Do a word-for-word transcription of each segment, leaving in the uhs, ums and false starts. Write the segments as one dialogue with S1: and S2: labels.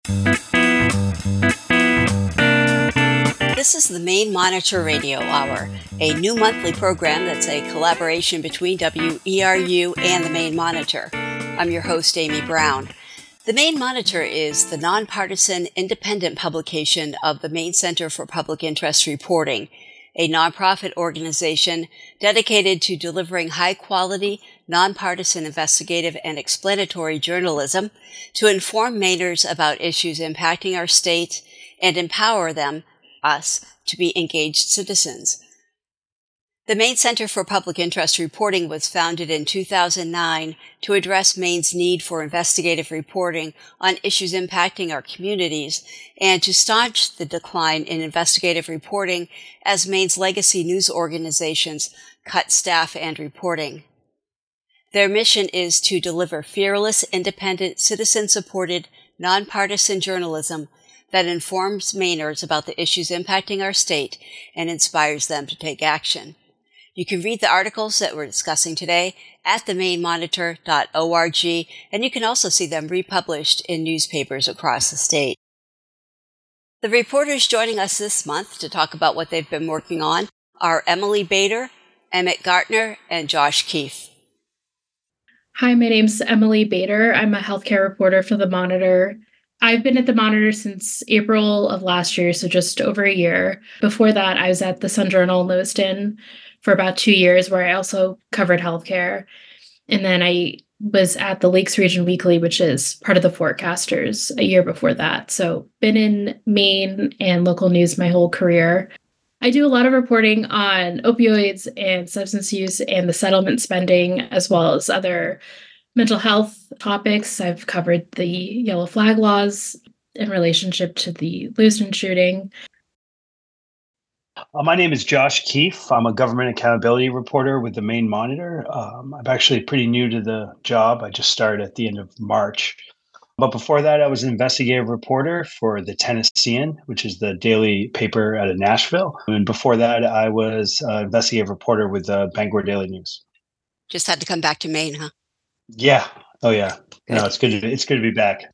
S1: This is the Maine Monitor Radio Hour, a new monthly program that's a collaboration between W E R U and the Maine Monitor. I'm your host, Amy Brown. The Maine Monitor is the nonpartisan, independent publication of the Maine Center for Public Interest Reporting, a nonprofit organization dedicated to delivering high-quality, nonpartisan investigative and explanatory journalism to inform Mainers about issues impacting our state and empower them, us, to be engaged citizens. The Maine Center for Public Interest Reporting was founded in two thousand nine to address Maine's need for investigative reporting on issues impacting our communities and to staunch the decline in investigative reporting as Maine's legacy news organizations cut staff and reporting. Their mission is to deliver fearless, independent, citizen-supported, nonpartisan journalism that informs Mainers about the issues impacting our state and inspires them to take action. You can read the articles that we're discussing today at the maine monitor dot org, and you can also see them republished in newspapers across the state. The reporters joining us this month to talk about what they've been working on are Emily Bader, Emmett Gartner, and Josh Keefe.
S2: Hi, my name's Emily Bader. I'm a healthcare reporter for the Monitor. I've been at the Monitor since April of last year, so just over a year. Before that, I was at the Sun Journal in Lewiston for about two years, where I also covered healthcare. And then I was at the Lakes Region Weekly, which is part of the Forecasters, a year before that. So been in Maine and local news my whole career. I do a lot of reporting on opioids and substance use and the settlement spending, as well as other mental health topics. I've covered the yellow flag laws in relationship to the Lewiston shooting.
S3: Uh, my name is Josh Keefe. I'm a government accountability reporter with the Maine Monitor. Um, I'm actually pretty new to the job. I just started at the end of March. But before that, I was an investigative reporter for the Tennessean, which is the daily paper out of Nashville. And before that, I was an investigative reporter with the Bangor Daily News.
S1: Just had to come back to Maine, huh?
S3: Yeah. Oh, yeah. No, it's good to, it's good to be back.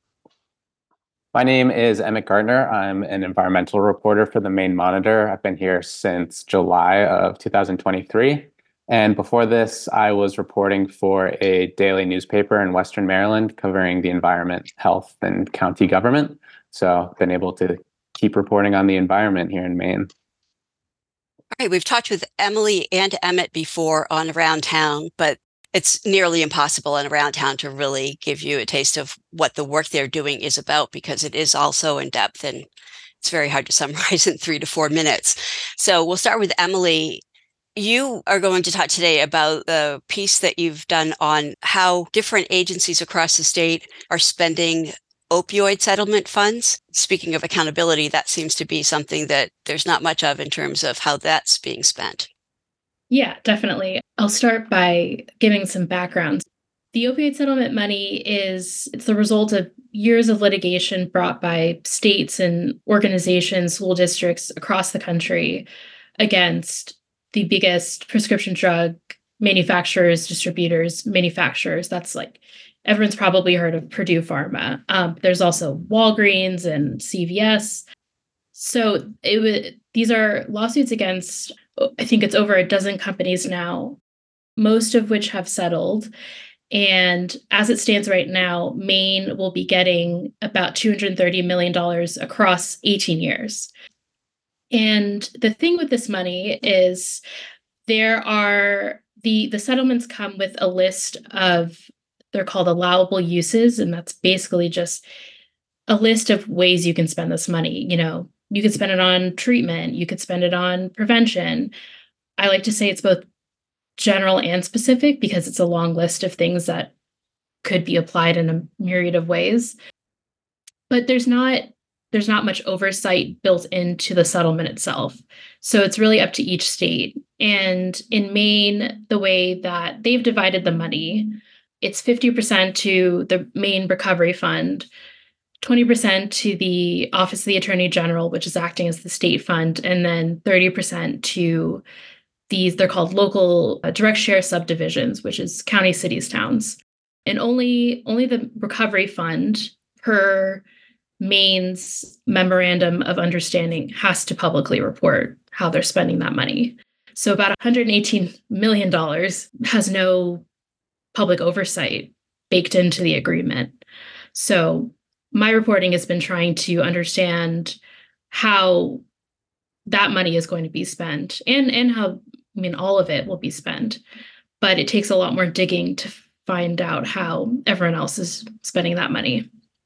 S4: My name is Emmett Gartner. I'm an environmental reporter for the Maine Monitor. I've been here since July of two thousand twenty-three. And before this, I was reporting for a daily newspaper in Western Maryland covering the environment, health, and county government. So I've been able to keep reporting on the environment here in Maine.
S1: All right, we've talked with Emily and Emmett before on Around Town, but it's nearly impossible on Around Town to really give you a taste of what the work they're doing is about, because it is also in depth and it's very hard to summarize in three to four minutes. So we'll start with Emily. You are going to talk today about the piece that you've done on how different agencies across the state are spending opioid settlement funds. Speaking of accountability, that seems to be something that there's not much of in terms of how that's being spent.
S2: Yeah, definitely. I'll start by giving some background. The opioid settlement money is it's the result of years of litigation brought by states and organizations, school districts across the country against the biggest prescription drug manufacturers, distributors, manufacturers. That's like, everyone's probably heard of Purdue Pharma. Um, there's also Walgreens and C V S. So it w- these are lawsuits against, I think it's over a dozen companies now, most of which have settled. And as it stands right now, Maine will be getting about two hundred thirty million dollars across eighteen years. And the thing with this money is there are the, the settlements come with a list of, they're called allowable uses. And that's basically just a list of ways you can spend this money. You know, you could spend it on treatment, you could spend it on prevention. I like to say it's both general and specific because it's a long list of things that could be applied in a myriad of ways. But there's not there's not much oversight built into the settlement itself. So it's really up to each state. And in Maine, the way that they've divided the money, it's fifty percent to the Maine Recovery Fund, twenty percent to the Office of the Attorney General, which is acting as the state fund, and then thirty percent to these, they're called local uh, direct share subdivisions, which is county, cities, towns. And only, only the Recovery Fund per Maine's memorandum of understanding has to publicly report how they're spending that money. So about one hundred eighteen million dollars has no public oversight baked into the agreement. So my reporting has been trying to understand how that money is going to be spent and, and how, I mean, all of it will be spent. But it takes a lot more digging to find out how everyone else is spending that money.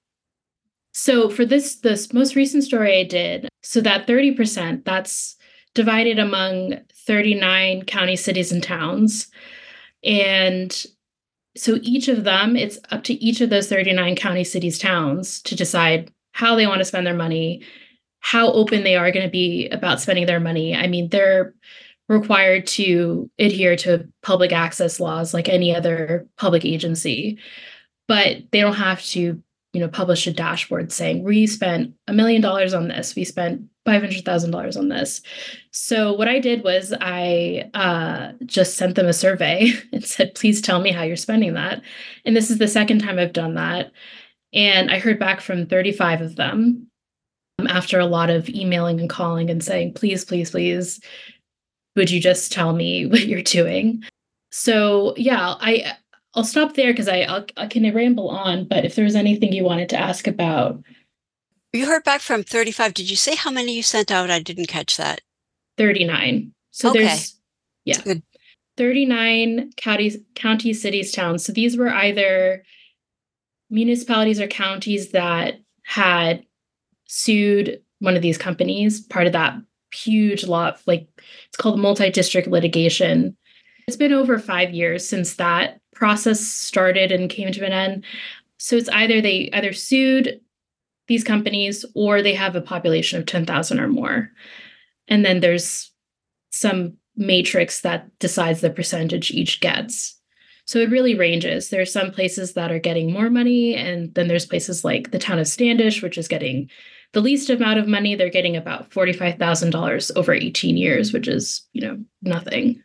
S2: So for this, this most recent story I did, so that thirty percent, that's divided among thirty-nine counties, cities, and towns. And so each of them, it's up to each of those thirty-nine counties, cities, towns to decide how they want to spend their money, how open they are going to be about spending their money. I mean, they're required to adhere to public access laws like any other public agency, but they don't have to, you know, publish a dashboard saying we spent a million dollars on this, we spent five hundred thousand dollars on this. So what I did was I uh, just sent them a survey and said, please tell me how you're spending that. And this is the second time I've done that. And I heard back from thirty-five of them um, after a lot of emailing and calling and saying, please, please, please, would you just tell me what you're doing? So yeah, I, I'll stop there because I I'll, I can ramble on, but if there's anything you wanted to ask about.
S1: You heard back from thirty-five. Did you say how many you sent out? I didn't catch that.
S2: thirty-nine. So
S1: okay.
S2: there's, yeah,
S1: Good.
S2: thirty-nine counties, counties, cities, towns. So these were either municipalities or counties that had sued one of these companies, part of that huge lot, like it's called multi-district litigation. It's been over five years since that process started and came to an end. So it's either they either sued these companies or they have a population of ten thousand or more. And then there's some matrix that decides the percentage each gets. So it really ranges. There are some places that are getting more money, and then there's places like the town of Standish, which is getting the least amount of money. They're getting about forty-five thousand dollars over eighteen years, which is, you know, nothing.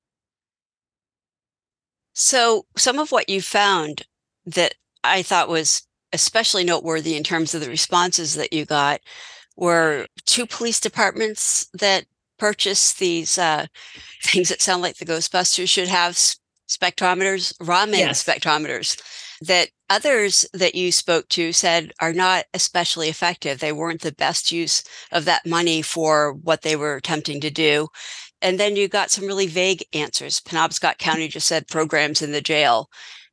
S1: So some of what you found that I thought was especially noteworthy in terms of the responses that you got were two police departments that purchased these uh, things that sound like the Ghostbusters should have, spectrometers, Raman
S2: Yes.
S1: spectrometers, that others that you spoke to said are not especially effective. They weren't the best use of that money for what they were attempting to do. And then you got some really vague answers. Penobscot County just said programs in the jail,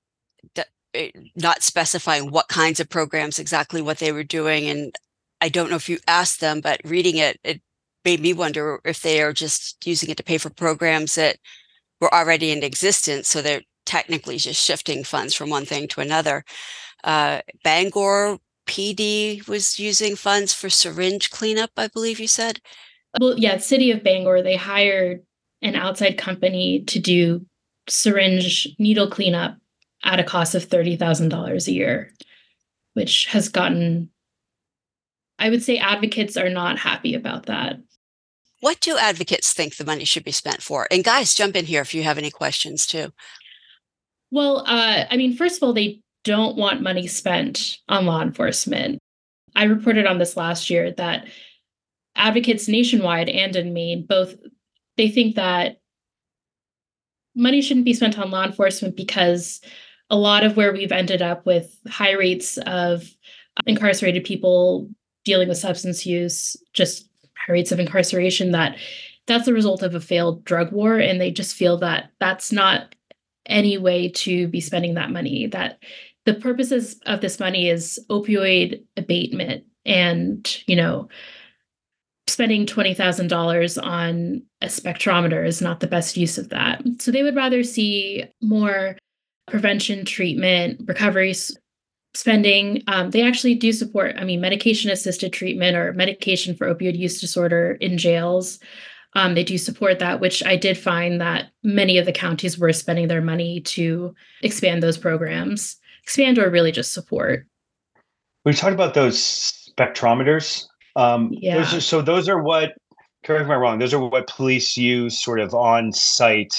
S1: not specifying what kinds of programs, exactly what they were doing. And I don't know if you asked them, but reading it, it made me wonder if they are just using it to pay for programs that were already in existence. So they're technically just shifting funds from one thing to another. Uh, Bangor P D was using funds for syringe cleanup, I believe you said.
S2: Well, yeah, City of Bangor, they hired an outside company to do syringe needle cleanup at a cost of thirty thousand dollars a year, which has gotten, I would say advocates are not happy about that.
S1: What do advocates think the money should be spent for? And guys, jump in here if you have any questions too.
S2: Well, uh, I mean, first of all, they don't want money spent on law enforcement. I reported on this last year that advocates nationwide and in Maine, both, they think that money shouldn't be spent on law enforcement because a lot of where we've ended up with high rates of incarcerated people dealing with substance use, just high rates of incarceration, that that's the result of a failed drug war. And they just feel that that's not any way to be spending that money, that the purposes of this money is opioid abatement. And, you know, spending twenty thousand dollars on a spectrometer is not the best use of that. So they would rather see more prevention, treatment, recovery spending. Um, they actually do support, I mean, medication-assisted treatment or medication for opioid use disorder in jails. Um, they do support that, which I did find that many of the counties were spending their money to expand those programs, expand or really just support.
S3: We talked about those spectrometers. Um,
S2: Yeah.
S3: Those are, so those are what, correct me if I'm wrong, those are what police use sort of on site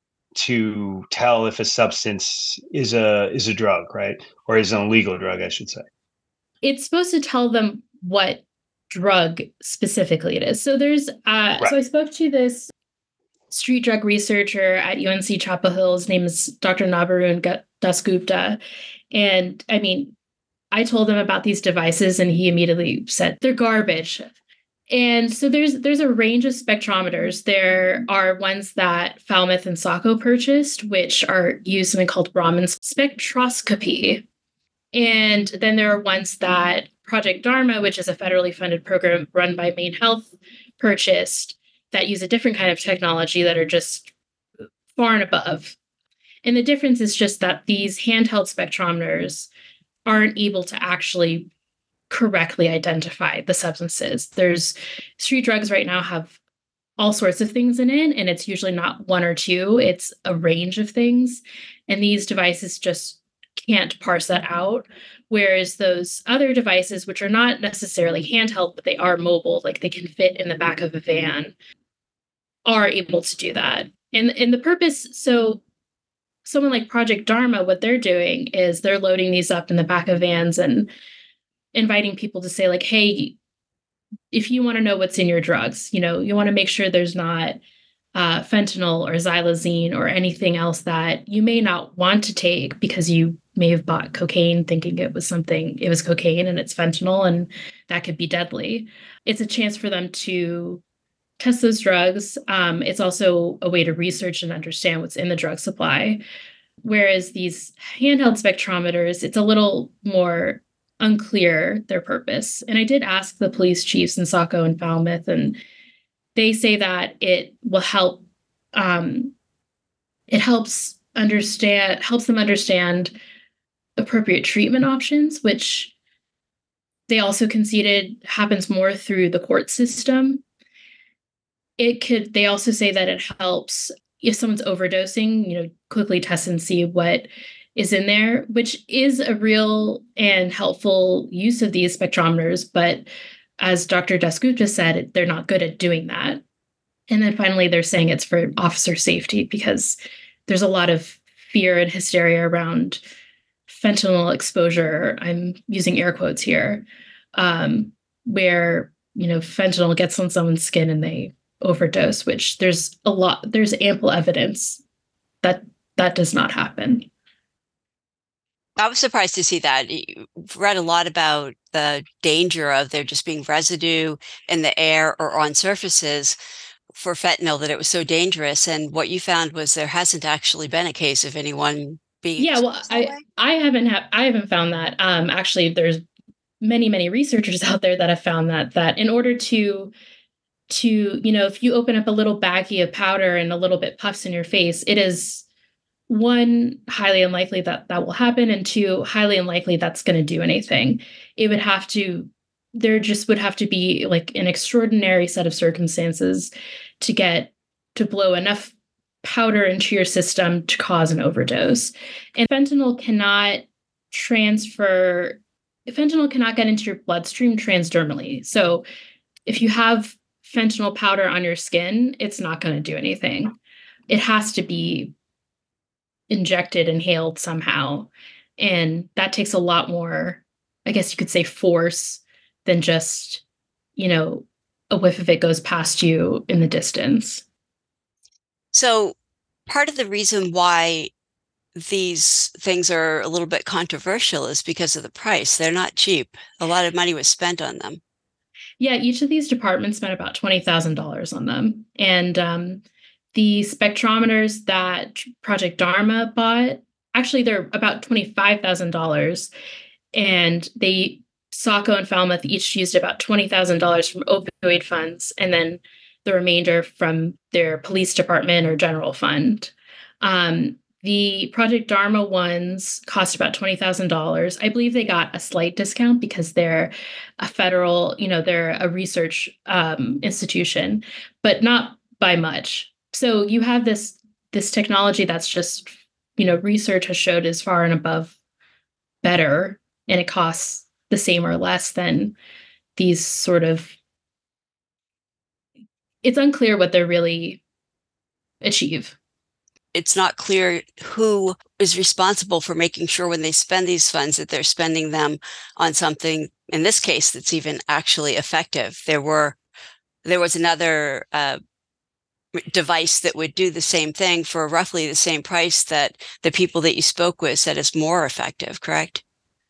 S3: to tell if a substance is a is a drug, right? Or is an illegal drug, I should say.
S2: it's supposed to tell them what drug specifically it is. So there's, uh,
S3: Right.
S2: so I spoke to this street drug researcher at U N C Chapel Hill. His name is Doctor Nabarun Dasgupta. And I mean, I told him about these devices and he immediately said they're garbage. And so there's there's a range of spectrometers. There are ones that Falmouth and Sacco purchased, which are used something called Raman spectroscopy. And then there are ones that Project Dharma, which is a federally funded program run by Maine Health, purchased that use a different kind of technology that are just far and above. And the difference is just that these handheld spectrometers aren't able to actually correctly identify the substances. There's street drugs right now have all sorts of things in it, and it's usually not one or two, it's a range of things. And these devices just can't parse that out. Whereas those other devices, which are not necessarily handheld, but they are mobile, like they can fit in the back of a van, are able to do that. And, and the purpose, so someone like Project Dharma, what they're doing is they're loading these up in the back of vans and inviting people to say, like, hey, if you want to know what's in your drugs, you know, you want to make sure there's not uh, fentanyl or xylazine or anything else that you may not want to take because you may have bought cocaine thinking it was something, it was cocaine and it's fentanyl, and that could be deadly. It's a chance for them to test those drugs. Um, it's also a way to research and understand what's in the drug supply. Whereas these handheld spectrometers, it's a little more unclear their purpose. And I did ask the police chiefs in Sacco and Falmouth, and they say that it will help, um, it helps understand, helps them understand appropriate treatment options, which they also conceded happens more through the court system. It could, they also say that it helps if someone's overdosing, you know, quickly test and see what is in there, which is a real and helpful use of these spectrometers. But as Doctor Dasgupta said, they're not good at doing that. And then finally, they're saying it's for officer safety because there's a lot of fear and hysteria around fentanyl exposure. I'm using air quotes here, um, where, you know, fentanyl gets on someone's skin and they overdose, which there's a lot, there's ample evidence that that does not happen.
S1: I was surprised to see that. You've read a lot about the danger of there just being residue in the air or on surfaces for fentanyl, that it was so dangerous. And what you found was there hasn't actually been a case of anyone being.
S2: Yeah, well, I, I haven't ha- I haven't found that. Um, actually, there's many, many researchers out there that have found that, that in order to, to, you know, if you open up a little baggie of powder and a little bit puffs in your face, it is, one, highly unlikely that that will happen, and two, highly unlikely that's going to do anything. It would have to, there just would have to be like an extraordinary set of circumstances to get, to blow enough powder into your system to cause an overdose. And fentanyl cannot transfer, fentanyl cannot get into your bloodstream transdermally. So if you have fentanyl powder on your skin, it's not going to do anything. It has to be injected, inhaled somehow. And that takes a lot more, I guess you could say, force than just, you know, a whiff of it goes past you in the distance.
S1: So part of the reason why these things are a little bit controversial is because of the price. They're not cheap. A lot of money was spent on them.
S2: Yeah, each of these departments spent about twenty thousand dollars on them. And um, the spectrometers that Project Dharma bought, actually, they're about twenty-five thousand dollars. And they, Sacco and Falmouth each used about twenty thousand dollars from opioid funds, and then the remainder from their police department or general fund. Um, the Project Dharma ones cost about twenty thousand dollars. I believe they got a slight discount because they're a federal, you know, they're a research um, institution, but not by much. So you have this this technology that's just, you know, research has showed is far and above better, and it costs the same or less than these sort of, it's unclear what they really achieve.
S1: It's not clear who is responsible for making sure when they spend these funds that they're spending them on something, in this case, that's even actually effective? There were, there was another uh, device that would do the same thing for roughly the same price that the people that you spoke with said is more effective, correct?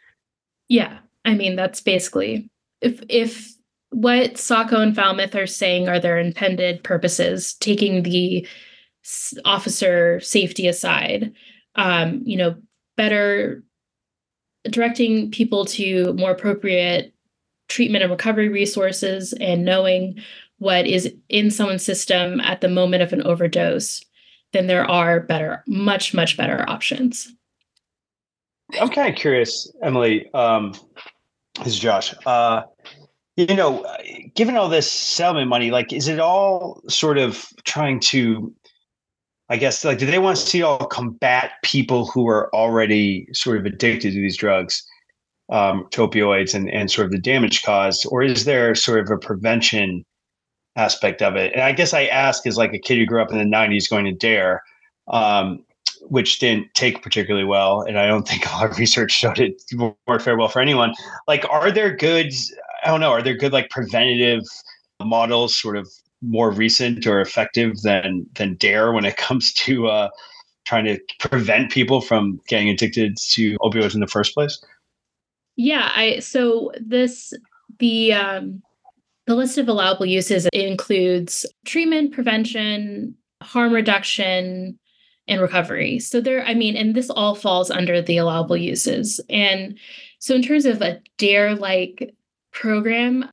S2: Yeah. I mean, that's basically, if if what Sacco and Falmouth are saying are their intended purposes, taking the s- officer safety aside, um, you know, better directing people to more appropriate treatment and recovery resources and knowing what is in someone's system at the moment of an overdose, then there are better, much, much better options.
S3: I'm kind of curious, Emily. Um, this is Josh. Uh, you know, given all this settlement money, like, is it all sort of trying to, I guess, like, do they want to see it all combat people who are already sort of addicted to these drugs, um, to opioids, and, and sort of the damage caused? Or is there sort of a prevention aspect of it? And I guess I ask as like a kid who grew up in the nineties going to DARE, um, which didn't take particularly well. And I don't think a lot of research showed it worked very well for anyone. Like, are there good, I don't know, are there good like preventative models sort of more recent or effective than than DARE when it comes to uh, trying to prevent people from getting addicted to opioids in the first place?
S2: Yeah, I so this the um the list of allowable uses includes treatment, prevention, harm reduction, and recovery. So there, I mean, and this all falls under the allowable uses. And so in terms of a DARE-like program,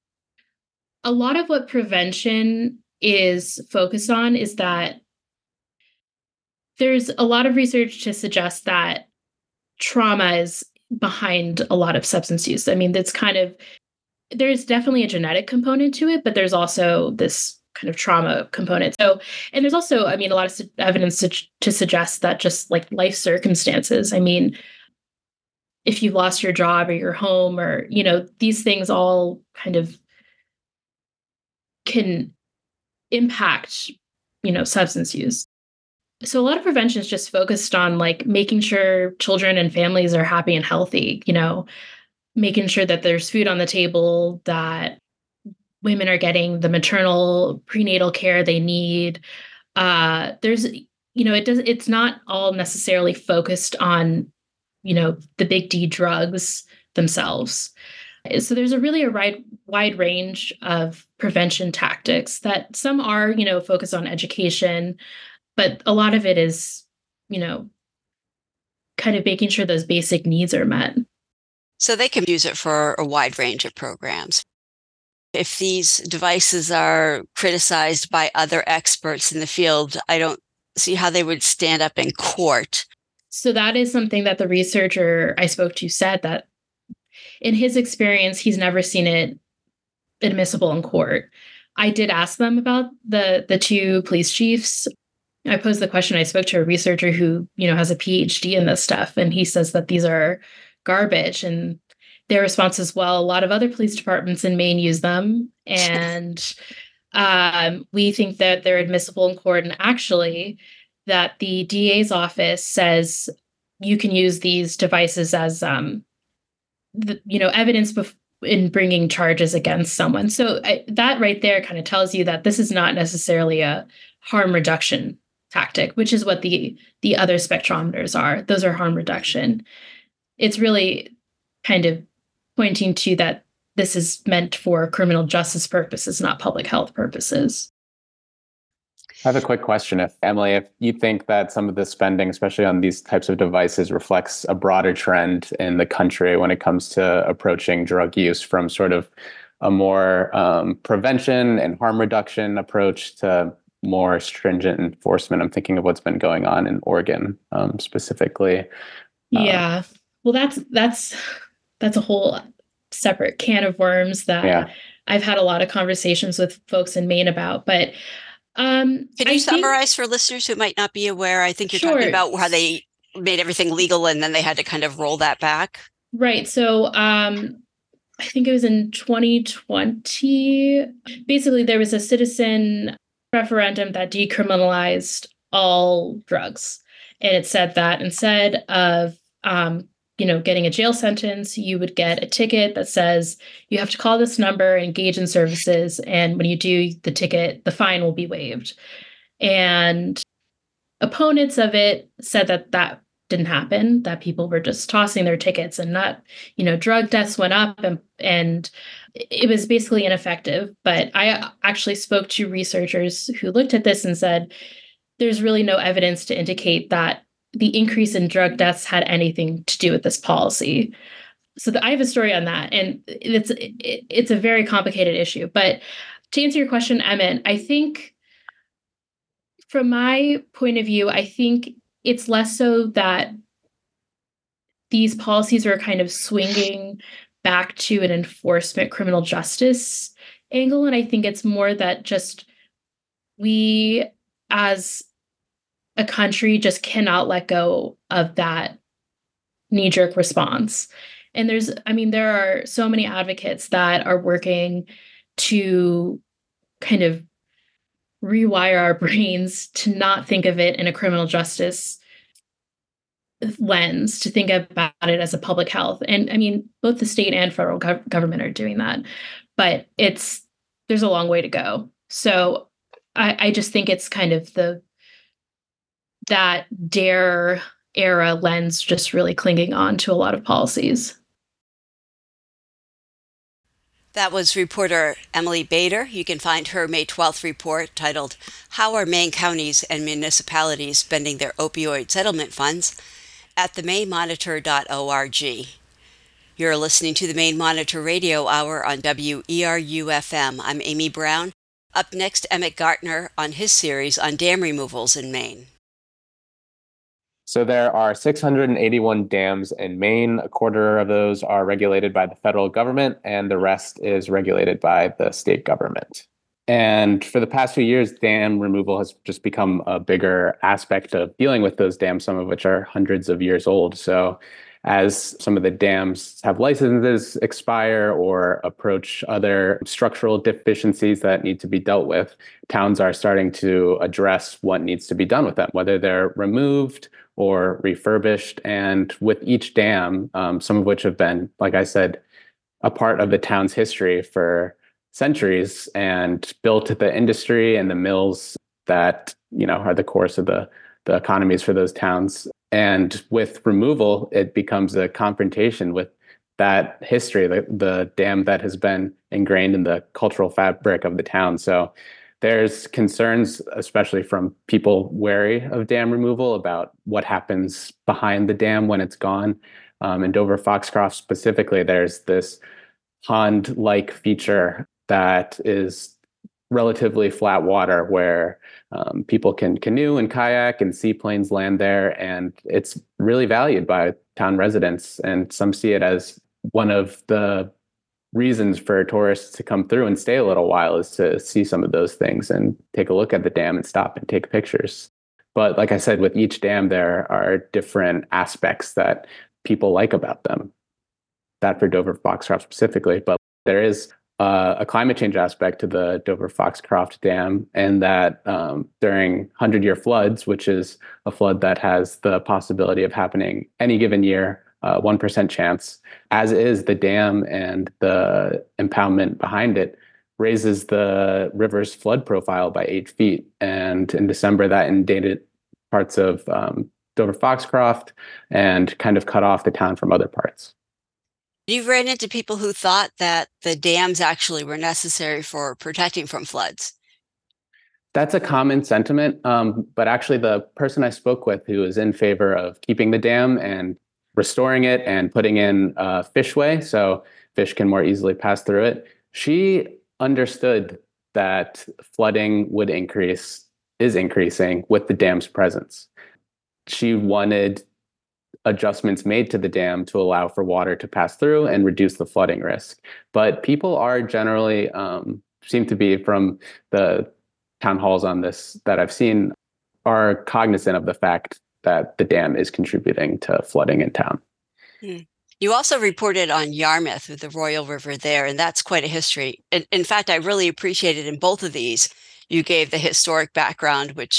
S2: a lot of what prevention is focused on is that there's a lot of research to suggest that trauma is behind a lot of substance use. I mean, that's kind of, there's definitely a genetic component to it, but there's also this kind of trauma component. So, and there's also, I mean, a lot of su- evidence to, to suggest that just like life circumstances, I mean, if you've lost your job or your home or, you know, these things all kind of can impact, you know, substance use. So a lot of prevention is just focused on like making sure children and families are happy and healthy, you know, making sure that there's food on the table, that women are getting the maternal prenatal care they need. Uh, there's, you know, it does, it's not all necessarily focused on, you know, the big D drugs themselves. So there's a really a wide, wide range of prevention tactics that some are, you know, focused on education, but a lot of it is, you know, kind of making sure those basic needs are met.
S1: So they can use it for a wide range of programs. If these devices are criticized by other experts in the field, I don't see how they would stand up in court.
S2: So that is something that the researcher I spoke to said, that in his experience, he's never seen it admissible in court. I did ask them about the the two police chiefs. I posed the question. I spoke to a researcher who, you know, has a P H D in this stuff, and he says that these are garbage. And their response is, well, a lot of other police departments in Maine use them, and um, we think that they're admissible in court. And actually, that the D A's office says you can use these devices as, um, the, you know, evidence bef- in bringing charges against someone. So I, that right there kind of tells you that this is not necessarily a harm reduction tactic, which is what the the other spectrometers are. Those are harm reduction. It's really kind of pointing to that this is meant for criminal justice purposes, not public health purposes.
S4: I have a quick question. If Emily, if you think that some of the spending, especially on these types of devices, reflects a broader trend in the country when it comes to approaching drug use from sort of a more um, prevention and harm reduction approach to more stringent enforcement. I'm thinking of what's been going on in Oregon um, specifically.
S2: Yeah, uh, well, that's that's that's a whole separate can of worms that yeah. I've had a lot of conversations with folks in Maine about. But um,
S1: can you
S2: I
S1: summarize
S2: think,
S1: for listeners who might not be aware? I think you're
S2: sure.
S1: talking about how they made everything legal and then they had to kind of roll that back.
S2: Right. So um, I think it was in twenty twenty. Basically, there was a citizen referendum that decriminalized all drugs. And it said that instead of, um, you know, getting a jail sentence, you would get a ticket that says you have to call this number, engage in services, and when you do the ticket, the fine will be waived. And opponents of it said that that didn't happen, that people were just tossing their tickets and not, you know, drug deaths went up and, and it was basically ineffective. But I actually spoke to researchers who looked at this and said, there's really no evidence to indicate that the increase in drug deaths had anything to do with this policy. So the, I have a story on that, and it's it, it's a very complicated issue. But to answer your question, Emmett, I think from my point of view, I think it's less so that these policies are kind of swinging back to an enforcement criminal justice angle. And I think it's more that just we as a country just cannot let go of that knee-jerk response. And there's, I mean, there are so many advocates that are working to kind of rewire our brains to not think of it in a criminal justice lens, to think about it as a public health. And I mean, both the state and federal gov- government are doing that, but it's, there's a long way to go. So I, I just think it's kind of the, that DARE era lens just really clinging on to a lot of policies.
S1: That was reporter Emily Bader. You can find her May twelfth report titled, How Are Maine Counties and Municipalities Spending Their Opioid Settlement Funds? At the maine monitor dot org. You're listening to the Maine Monitor Radio Hour on W E R U F M. I'm Amy Brown. Up next, Emmett Gartner on his series on dam removals in Maine.
S4: So there are six hundred eighty-one dams in Maine. A quarter of those are regulated by the federal government, and the rest is regulated by the state government. And for the past few years, dam removal has just become a bigger aspect of dealing with those dams, some of which are hundreds of years old. So as some of the dams have licenses expire or approach other structural deficiencies that need to be dealt with, towns are starting to address what needs to be done with them, whether they're removed or refurbished. And with each dam, um, some of which have been, like I said, a part of the town's history for centuries and built the industry and the mills that, you know, are the course of the, the economies for those towns. And with removal, it becomes a confrontation with that history, the, the dam that has been ingrained in the cultural fabric of the town. So there's concerns, especially from people wary of dam removal, about what happens behind the dam when it's gone. Um, in Dover Foxcroft specifically, there's this pond-like feature that is relatively flat water where um, people can canoe and kayak and seaplanes land there. And it's really valued by town residents. And some see it as one of the reasons for tourists to come through and stay a little while, is to see some of those things and take a look at the dam and stop and take pictures. But like I said, with each dam, there are different aspects that people like about them. That for Dover Foxcroft specifically, but there is uh, a climate change aspect to the Dover Foxcroft Dam, and that um, during hundred-year floods, which is a flood that has the possibility of happening any given year, uh, one percent chance, as is the dam and the impoundment behind it, raises the river's flood profile by eight feet. And in December, that inundated parts of um, Dover Foxcroft and kind of cut off the town from other parts.
S1: You've ran into people who thought that the dams actually were necessary for protecting from floods.
S4: That's a common sentiment, um, but actually the person I spoke with who is in favor of keeping the dam and restoring it and putting in a fishway so fish can more easily pass through it, she understood that flooding would increase, is increasing with the dam's presence. She wanted adjustments made to the dam to allow for water to pass through and reduce the flooding risk. But people are generally, um, seem to be, from the town halls on this that I've seen, are cognizant of the fact that the dam is contributing to flooding in town.
S1: Hmm. You also reported on Yarmouth with the Royal River there, and that's quite a history. In, in fact, I really appreciated in both of these, you gave the historic background, which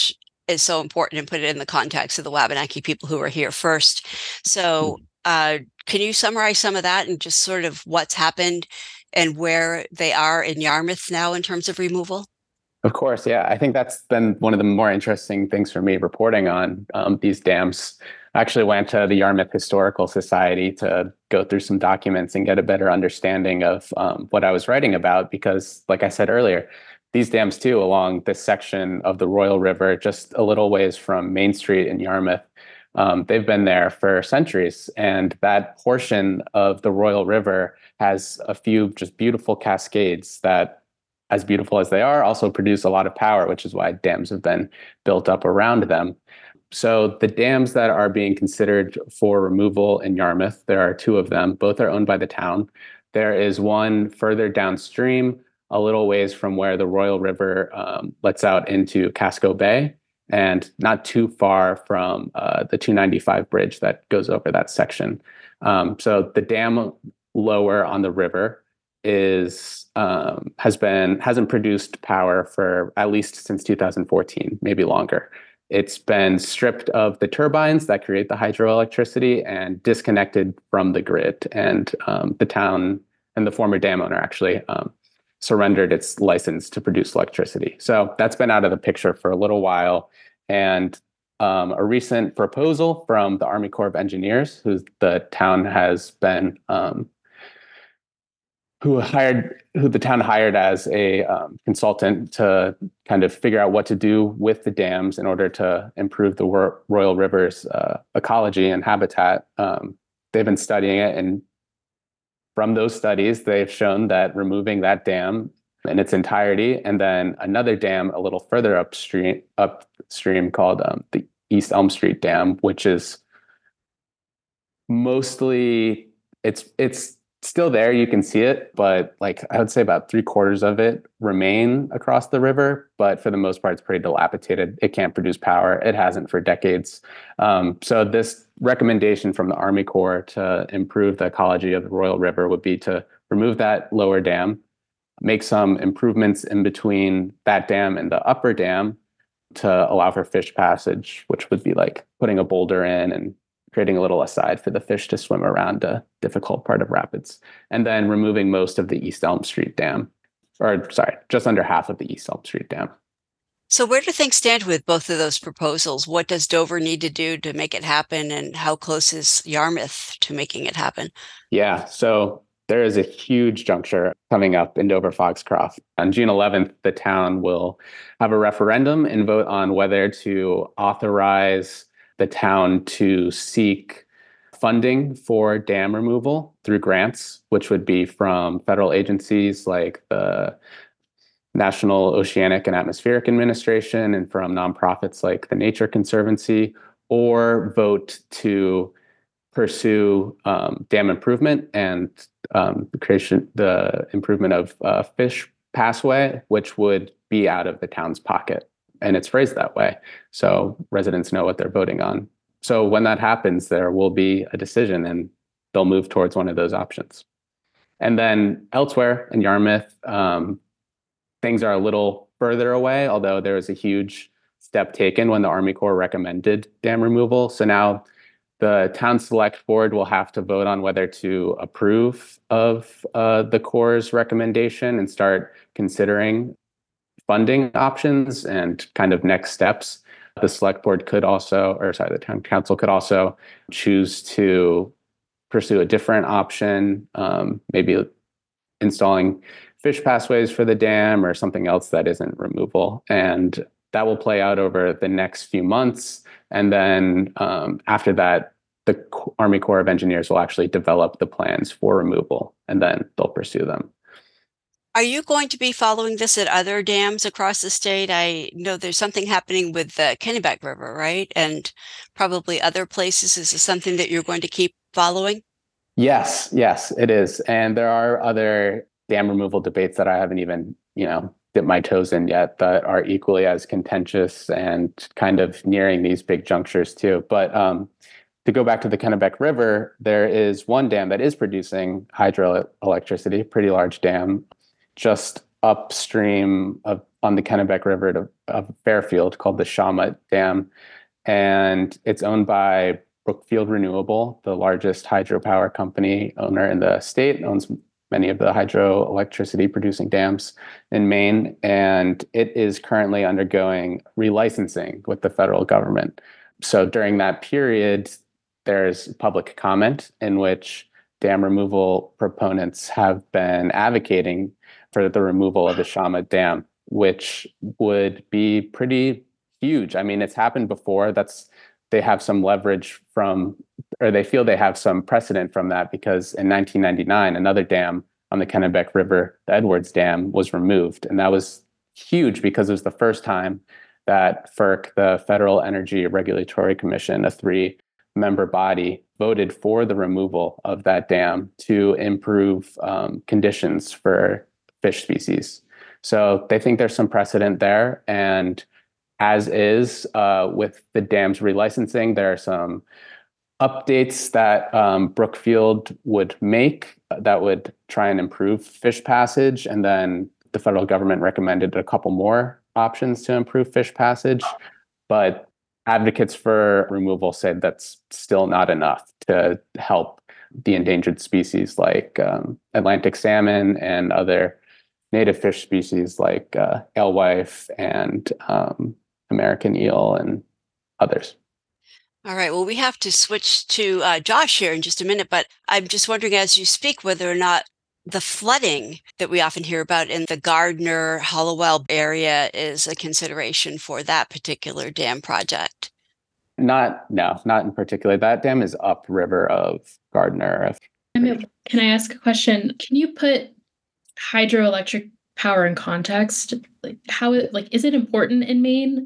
S1: is so important and put it in the context of the Wabanaki people who were here first. So uh, can you summarize some of that and just sort of what's happened and where they are in Yarmouth now in terms of removal?
S4: Of course, yeah. I think that's been one of the more interesting things for me reporting on um, these dams. I actually went to the Yarmouth Historical Society to go through some documents and get a better understanding of um, what I was writing about because, like I said earlier, these dams too, along this section of the Royal River, just a little ways from Main Street in Yarmouth, um, they've been there for centuries. And that portion of the Royal River has a few just beautiful cascades that, as beautiful as they are, also produce a lot of power, which is why dams have been built up around them. So the dams that are being considered for removal in Yarmouth, there are two of them. Both are owned by the town. There is one further downstream, a little ways from where the Royal River um, lets out into Casco Bay, and not too far from uh, the two ninety-five bridge that goes over that section. Um, so the dam lower on the river is um, has been hasn't produced power for at least since two thousand fourteen, maybe longer. It's been stripped of the turbines that create the hydroelectricity and disconnected from the grid. And um, the town and the former dam owner actually um, surrendered its license to produce electricity. So that's been out of the picture for a little while. And um, a recent proposal from the Army Corps of Engineers, who the town has been um, who hired, who the town hired as a um, consultant to kind of figure out what to do with the dams in order to improve the Royal River's uh, ecology and habitat. Um, they've been studying it, and from those studies, they've shown that removing that dam in its entirety, and then another dam a little further upstream, upstream called um, the East Elm Street Dam, which is mostly it's it's. still there, you can see it, but like I would say about three quarters of it remain across the river, but for the most part, it's pretty dilapidated. It can't produce power. It hasn't for decades. Um, so this recommendation from the Army Corps to improve the ecology of the Royal River would be to remove that lower dam, make some improvements in between that dam and the upper dam to allow for fish passage, which would be like putting a boulder in and creating a little aside for the fish to swim around a difficult part of rapids, and then removing most of the East Elm Street Dam, or sorry, just under half of the East Elm Street Dam.
S1: So where do things stand with both of those proposals? What does Dover need to do to make it happen, and how close is Yarmouth to making it happen?
S4: Yeah, so there is a huge juncture coming up in Dover-Foxcroft. On June eleventh, the town will have a referendum and vote on whether to authorize the town to seek funding for dam removal through grants, which would be from federal agencies like the National Oceanic and Atmospheric Administration and from nonprofits like the Nature Conservancy, or vote to pursue um, dam improvement and um, the creation, the improvement of uh, fish passway, which would be out of the town's pocket. And it's phrased that way, so residents know what they're voting on. So when that happens, there will be a decision, and they'll move towards one of those options. And then elsewhere in Yarmouth, um, things are a little further away, although there was a huge step taken when the Army Corps recommended dam removal. So now the town select board will have to vote on whether to approve of uh, the Corps' recommendation and start considering funding options and kind of next steps. The select board could also, or sorry, the town council could also choose to pursue a different option, um, maybe installing fish passways for the dam or something else that isn't removal. And that will play out over the next few months. And then um, after that, the Army Corps of Engineers will actually develop the plans for removal, and then they'll pursue them.
S1: Are you going to be following this at other dams across the state? I know there's something happening with the Kennebec River, right? And probably other places. Is this something that you're going to keep following?
S4: Yes, yes, it is. And there are other dam removal debates that I haven't even, you know, dipped my toes in yet that are equally as contentious and kind of nearing these big junctures too. But um, to go back to the Kennebec River, there is one dam that is producing hydroelectricity, pretty large dam, just upstream of on the Kennebec River to, of Fairfield called the Shawmut Dam. And it's owned by Brookfield Renewable, the largest hydropower company owner in the state, owns many of the hydroelectricity producing dams in Maine. And it is currently undergoing relicensing with the federal government. So during that period, there's public comment in which dam removal proponents have been advocating for the removal of the Shawmut Dam, which would be pretty huge. I mean, it's happened before. That's they have some leverage from, or they feel they have some precedent from that, because in nineteen ninety-nine, another dam on the Kennebec River, the Edwards Dam, was removed. And that was huge because it was the first time that F E R C, the Federal Energy Regulatory Commission, a three-member body, voted for the removal of that dam to improve um, conditions for fish species. So they think there's some precedent there. And as is uh, with the dam's relicensing, there are some updates that um, Brookfield would make that would try and improve fish passage. And then the federal government recommended a couple more options to improve fish passage. But advocates for removal said that's still not enough to help the endangered species like um, Atlantic salmon and other native fish species like uh, alewife and um, American eel and others.
S1: All right. Well, we have to switch to uh, Josh here in just a minute, but I'm just wondering as you speak whether or not the flooding that we often hear about in the Gardner, Hallowell area is a consideration for that particular dam project.
S4: Not, no, not in particular. That dam is upriver of Gardner.
S2: I mean, can I ask a question? Can you put hydroelectric power in context? Like how, like, is it important in Maine?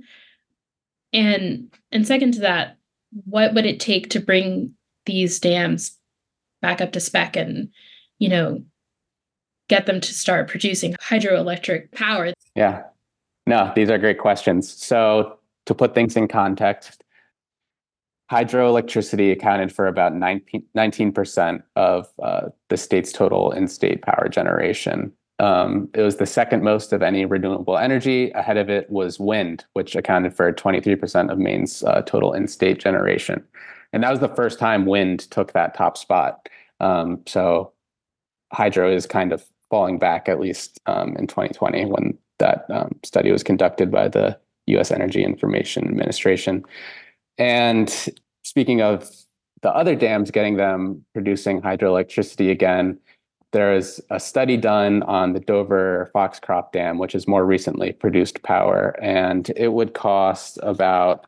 S2: And and second to that, what would it take to bring these dams back up to spec and, you know, get them to start producing hydroelectric power?
S4: Yeah, no, these are great questions. So to put things in context, hydroelectricity accounted for about nineteen percent of uh, the state's total in-state power generation. Um, it was the second most of any renewable energy. Ahead of it was wind, which accounted for twenty-three percent of Maine's uh, total in-state generation. And that was the first time wind took that top spot. Um, so hydro is kind of falling back, at least um, in twenty twenty, when that um, study was conducted by the U S Energy Information Administration. And speaking of the other dams, getting them producing hydroelectricity again, there is a study done on the Dover Foxcroft Dam, which has more recently produced power, and it would cost about,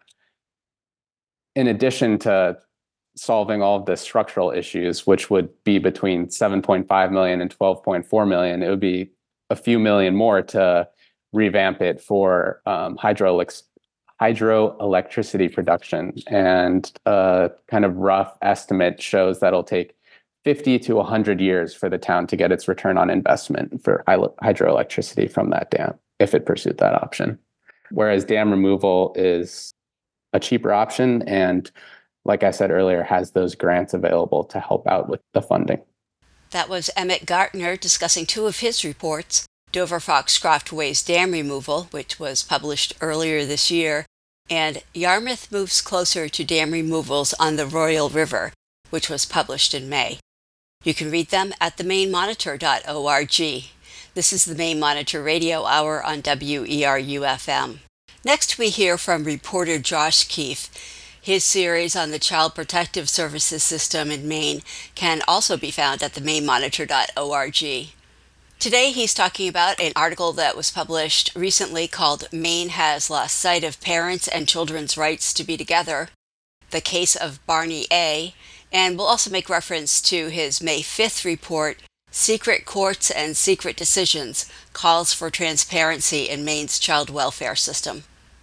S4: in addition to solving all of the structural issues, which would be between seven point five million and twelve point four million, it would be a few million more to revamp it for um, hydroelect- hydroelectricity production. And a kind of rough estimate shows that it'll take fifty to one hundred years for the town to get its return on investment for hydroelectricity from that dam, if it pursued that option. Whereas dam removal is a cheaper option and, like I said earlier, has those grants available to help out with the funding.
S1: That was Emmett Gartner discussing two of his reports, Dover Foxcroft Way's Dam Removal, which was published earlier this year, and Yarmouth Moves Closer to Dam Removals on the Royal River, which was published in May. You can read them at the maine monitor dot org. This is the Maine Monitor Radio Hour on W E R U F M. Next, we hear from reporter Josh Keefe. His series on the Child Protective Services system in Maine can also be found at the maine monitor dot org. Today, he's talking about an article that was published recently called Maine Has Lost Sight of Parents and Children's Rights to Be Together, the Case of Barney A., and we'll also make reference to his May fifth report, Secret Courts and Secret Decisions, Calls for Transparency in Maine's Child Welfare System.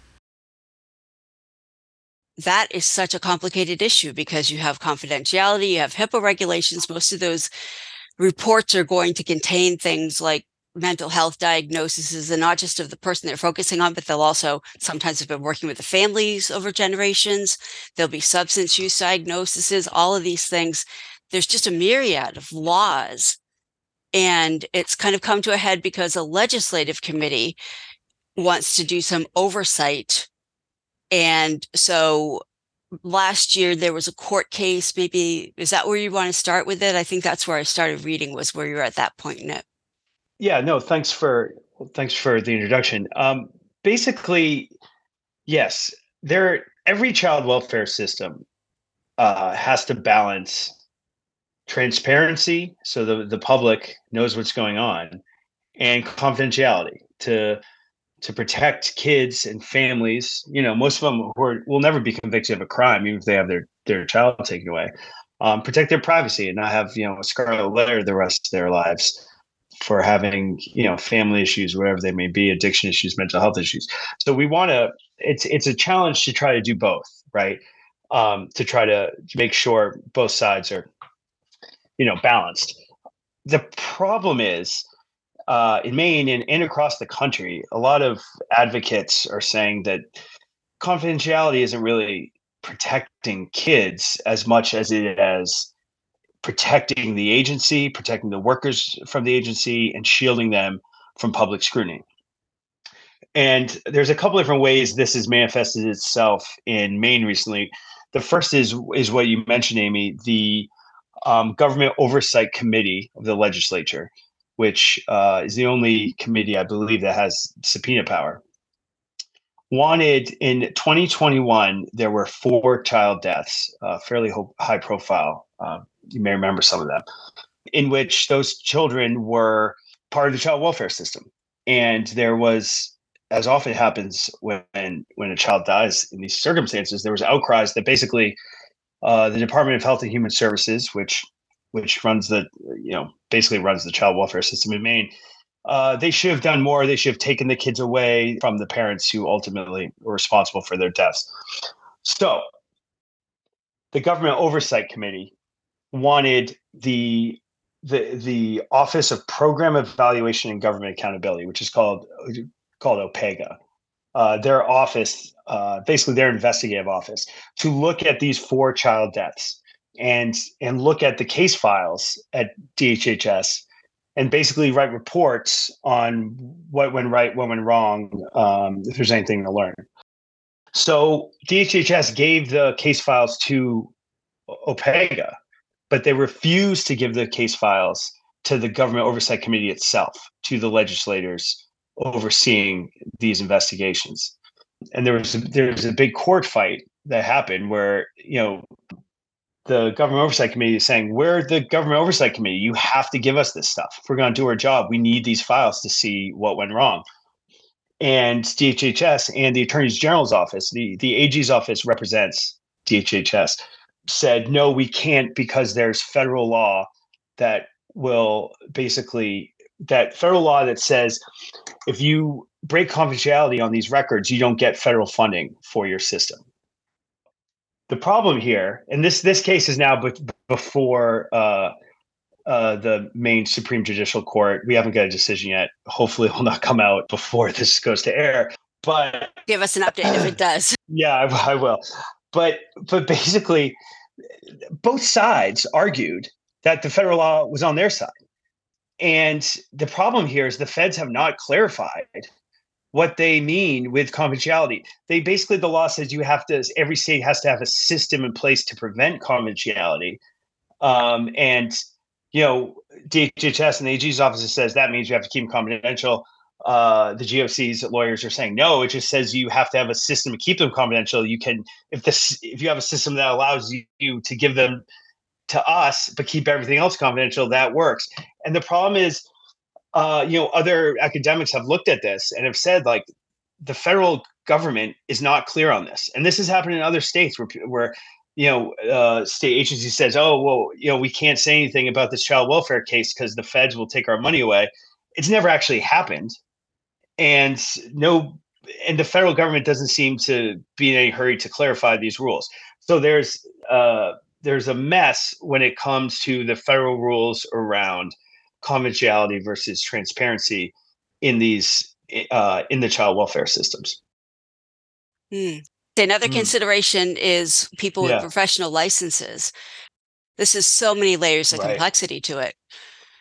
S1: That is such a complicated issue because you have confidentiality, you have HIPAA regulations. Most of those reports are going to contain things like mental health diagnoses, and not just of the person they're focusing on, but they'll also sometimes have been working with the families over generations. There'll be substance use diagnoses, all of these things. There's just a myriad of laws And it's kind of come to a head because a legislative committee wants to do some oversight. And so last year there was a court case. Maybe, is that where you want to start with it? I think that's where I started reading, was where you're at that point in it.
S3: Yeah, no, thanks for thanks for the introduction. Um, basically, yes, there every child welfare system uh, has to balance transparency, so the the public knows what's going on, and confidentiality to to protect kids and families. You know, most of them who are, will never be convicted of a crime, even if they have their their child taken away. Um, protect their privacy and not have, you know, a scarlet letter the rest of their lives for having, you know, family issues, whatever they may be, addiction issues, mental health issues. So we want to. It's it's a challenge to try to do both, right? Um, to try to make sure both sides are, you know, balanced. The problem is, uh, in Maine and, and across the country, a lot of advocates are saying that confidentiality isn't really protecting kids as much as it is protecting the agency, protecting the workers from the agency, and shielding them from public scrutiny. And there's a couple different ways this has manifested itself in Maine recently. The first is is what you mentioned, Amy, the um, Government Oversight Committee of the legislature, which uh, is the only committee, I believe, that has subpoena power. Wanted in twenty twenty-one, there were four child deaths, uh, fairly ho- high profile. Uh, you may remember some of them, in which those children were part of the child welfare system. And there was, as often happens when when a child dies in these circumstances, there was outcries that basically uh, the Department of Health and Human Services, which which runs the you know basically runs the child welfare system in Maine, uh, they should have done more. They should have taken the kids away from the parents who ultimately were responsible for their deaths. So the Government Oversight Committee wanted the the the Office of Program Evaluation and Government Accountability, which is called called OPEGA, uh, their office, uh, basically their investigative office, to look at these four child deaths and and look at the case files at D H H S and basically write reports on what went right, what went wrong, um, if there's anything to learn. So D H H S gave the case files to OPEGA, but they refused to give the case files to the Government Oversight Committee itself, to the legislators overseeing these investigations. And there was a, there was a big court fight that happened where, you know, the Government Oversight Committee is saying, we're the Government Oversight Committee. You have to give us this stuff. If we're going to do our job, we need these files to see what went wrong. And D H H S and the Attorney General's office, the, the A G's office represents D H H S, said, no, we can't, because there's federal law that will basically, that federal law that says if you break confidentiality on these records, you don't get federal funding for your system. The problem here, and this this case is now be- before uh, uh, the Maine Supreme Judicial Court. We haven't got a decision yet. Hopefully, it will not come out before this goes to air. But
S1: give us an update if it does.
S3: Yeah, I, I will. But but basically, both sides argued that the federal law was on their side. And the problem here is the feds have not clarified what they mean with confidentiality. They basically, the law says you have to, every state has to have a system in place to prevent confidentiality. Um, and, you know, D H H S and the A G's office says that means you have to keep them confidential. Uh, the G O C's lawyers are saying, no, it just says you have to have a system to keep them confidential. You can, if this, if you have a system that allows you, you to give them to us, but keep everything else confidential, that works. And the problem is, uh, you know, other academics have looked at this and have said, like, the federal government is not clear on this. And this has happened in other states where, where you know, uh, state agency says, oh, well, you know, we can't say anything about this child welfare case because the feds will take our money away. It's never actually happened. And no, and the federal government doesn't seem to be in any hurry to clarify these rules. So there's uh, there's a mess when it comes to the federal rules around confidentiality versus transparency in these uh, in the child welfare systems.
S1: Hmm. Another mm. consideration is people
S3: yeah.
S1: with professional licenses. This is so many layers of right. complexity to it.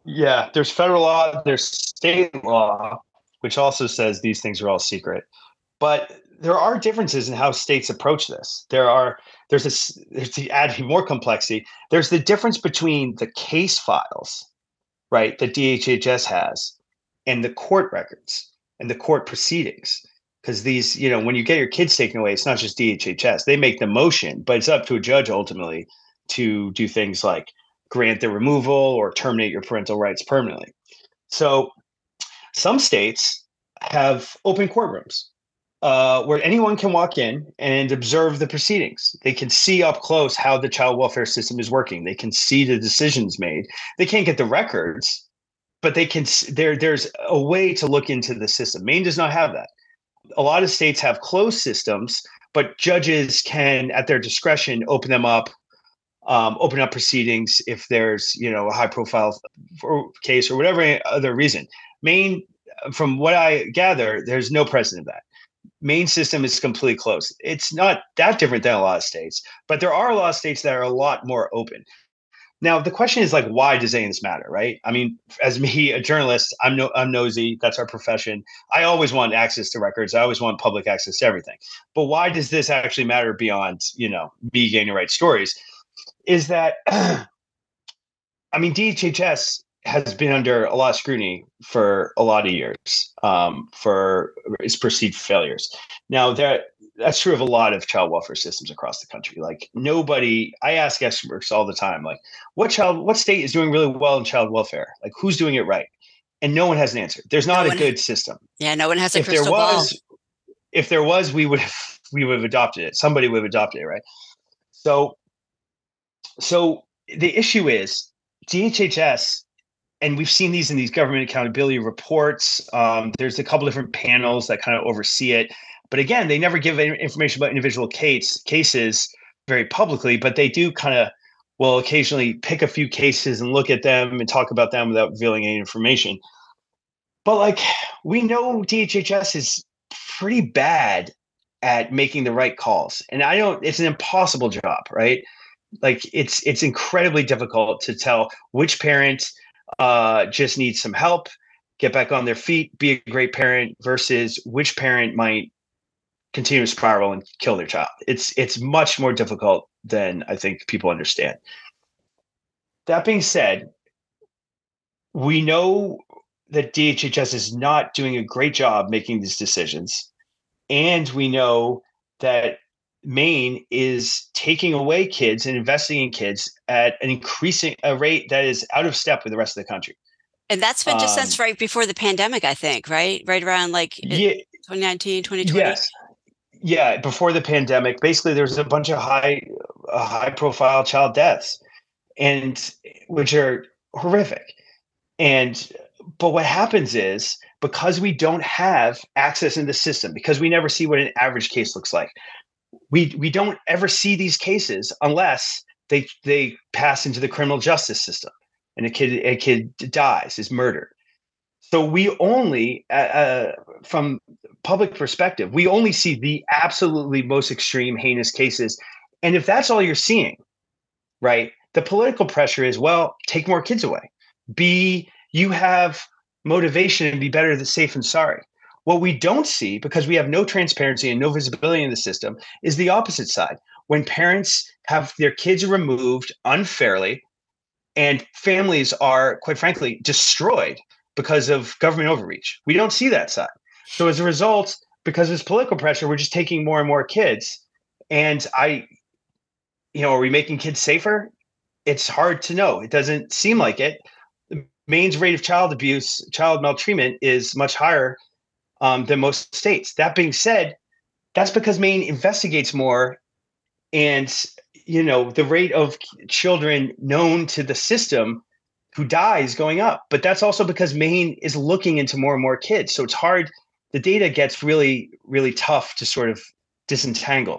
S3: Yeah, there's federal law, there's state law, which also says these things are all secret. But there are differences in how states approach this. There are there's this there's to add more complexity. There's the difference between the case files, right, that D H H S has, and the court records and the court proceedings. Because these, you know, when you get your kids taken away, it's not just D H H S. They make the motion, but it's up to a judge ultimately to do things like grant the removal or terminate your parental rights permanently. So some states have open courtrooms uh, where anyone can walk in and observe the proceedings. They can see up close how the child welfare system is working. They can see the decisions made. They can't get the records, but they can. There, there's a way to look into the system. Maine does not have that. A lot of states have closed systems, but judges can, at their discretion, open them up, um, open up proceedings if there's, you know, a high-profile case or whatever other reason. Maine, from what I gather, there's no precedent of that. Maine system is completely closed. It's not that different than a lot of states, but there are a lot of states that are a lot more open. Now, the question is like, why does any of this matter, right? I mean, as me, a journalist, I'm no, I'm nosy. That's our profession. I always want access to records. I always want public access to everything. But why does this actually matter beyond, you know, me getting to write stories? Is that, I mean, D H H S has been under a lot of scrutiny for a lot of years um, for its perceived failures. Now, that that's true of a lot of child welfare systems across the country. Like nobody, I ask experts all the time, like what child, what state is doing really well in child welfare? Like who's doing it right? And no one has an answer. There's not
S1: no
S3: a good system.
S1: Yeah, no one has a
S3: if
S1: crystal
S3: there was,
S1: ball.
S3: If there was, we would have, we would have adopted it. Somebody would have adopted it, right? So, so the issue is D H H S, and we've seen these in these government accountability reports. Um, there's a couple different panels that kind of oversee it. But again, they never give information about individual case, cases very publicly, but they do kind of will occasionally pick a few cases and look at them and talk about them without revealing any information. But like we know D H H S is pretty bad at making the right calls. And I don't, it's an impossible job, right? Like it's it's incredibly difficult to tell which parent uh, just needs some help, get back on their feet, be a great parent versus which parent might continue to spiral and kill their child. It's it's much more difficult than I think people understand. That being said, we know that D H H S is not doing a great job making these decisions. And we know that Maine is taking away kids and investing in kids at an increasing a rate that is out of step with the rest of the country.
S1: And that's been just
S3: Um,
S1: since right before the pandemic, I think, right? Right around like
S3: yeah,
S1: twenty nineteen, twenty twenty.
S3: Yes. Yeah, before the pandemic, basically there was a bunch of high uh, high profile child deaths, and which are horrific. And but what happens is because we don't have access in the system, because we never see what an average case looks like, we we don't ever see these cases unless they they pass into the criminal justice system and a kid a kid dies, is murdered. So we only, uh, from public perspective, we only see the absolutely most extreme, heinous cases. And if that's all you're seeing, right, the political pressure is, well, take more kids away. Be, you have motivation and be better than safe and sorry. What we don't see, because we have no transparency and no visibility in the system, is the opposite side. When parents have their kids removed unfairly and families are, quite frankly, destroyed because of government overreach. We don't see that side. So as a result, because of this political pressure, we're just taking more and more kids. And I, you know, are we making kids safer? It's hard to know. It doesn't seem like it. Maine's rate of child abuse, child maltreatment is much higher um, than most states. That being said, that's because Maine investigates more, and you know the rate of children known to the system who die is going up. But that's also because Maine is looking into more and more kids. So it's hard. The data gets really, really tough to sort of disentangle.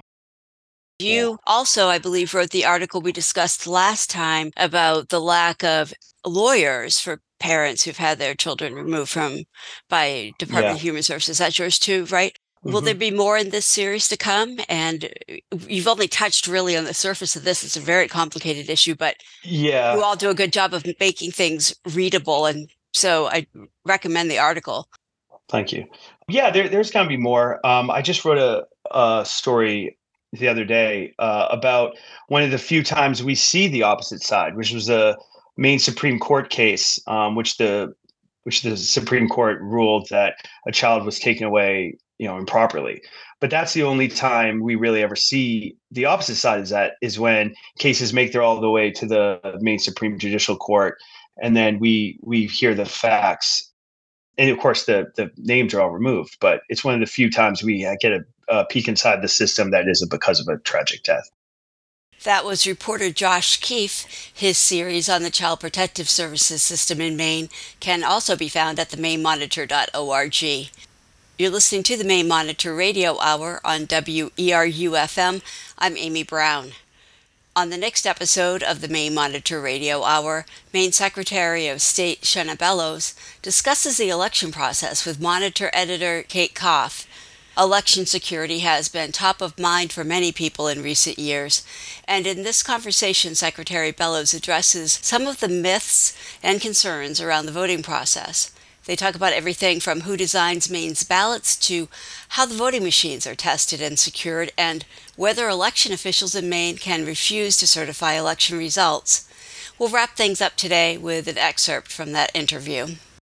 S1: You yeah. also, I believe, wrote the article we discussed last time about the lack of lawyers for parents who've had their children removed from by Department yeah. of Human Services. That's yours too, right? Will there be more in this series to come? And you've only touched really on the surface of this. It's a very complicated issue, but
S3: Yeah.
S1: you all do a good job of making things readable. And so I recommend the article.
S3: Thank you. Yeah, there, there's going to be more. Um, I just wrote a, a story the other day uh, about one of the few times we see the opposite side, which was a Maine Supreme Court case, um, which the which the Supreme Court ruled that a child was taken away, you know, improperly. But that's the only time we really ever see the opposite side. Is that is when cases make their all the way to the Maine Supreme Judicial Court, and then we we hear the facts. And of course, the, the names are all removed, but it's one of the few times we get a, a peek inside the system that isn't because of a tragic death.
S1: That was reporter Josh Keefe. His series on the Child Protective Services system in Maine can also be found at the maine monitor dot org. You're listening to the Maine Monitor Radio Hour on W E R U F M. I'm Amy Brown. On the next episode of the Maine Monitor Radio Hour, Maine Secretary of State Shenna Bellows discusses the election process with Monitor editor Kate Koff. Election security has been top of mind for many people in recent years, and in this conversation, Secretary Bellows addresses some of the myths and concerns around the voting process. They talk about everything from who designs Maine's ballots to how the voting machines are tested and secured, and whether election officials in Maine can refuse to certify election results. We'll wrap things up today with an excerpt from that interview.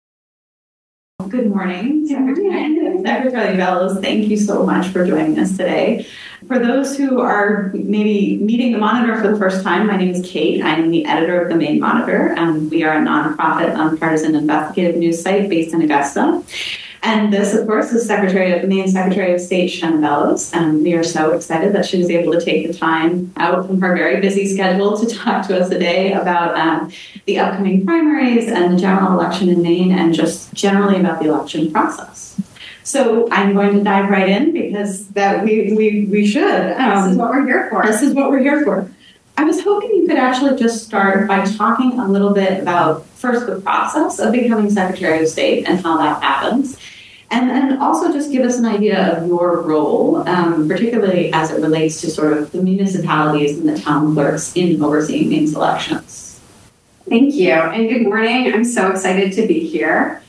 S5: Good morning, Secretary, Secretary Bellows. Thank you so much for joining us today. For those who are maybe meeting the Monitor for the first time, my name is Kate. I'm the editor of the Maine Monitor, and we are a nonprofit, nonpartisan investigative news site based in Augusta. And this, of course, is Secretary of the Maine Secretary of State Shenna Bellows, and we are so excited that she was able to take the time out from her very busy schedule to talk to us today about um, the upcoming primaries and the general election in Maine, and just generally about the election process. So I'm going to dive right in because that we we we should. Um,
S6: this is what we're here for.
S5: This is what we're here for. I was hoping you could actually just start by talking a little bit about first the process of becoming Secretary of State and how that happens. And then also just give us an idea of your role, um, particularly as it relates to sort of the municipalities and the town clerks in overseeing these elections.
S6: Thank you, and good morning. I'm so excited to be here.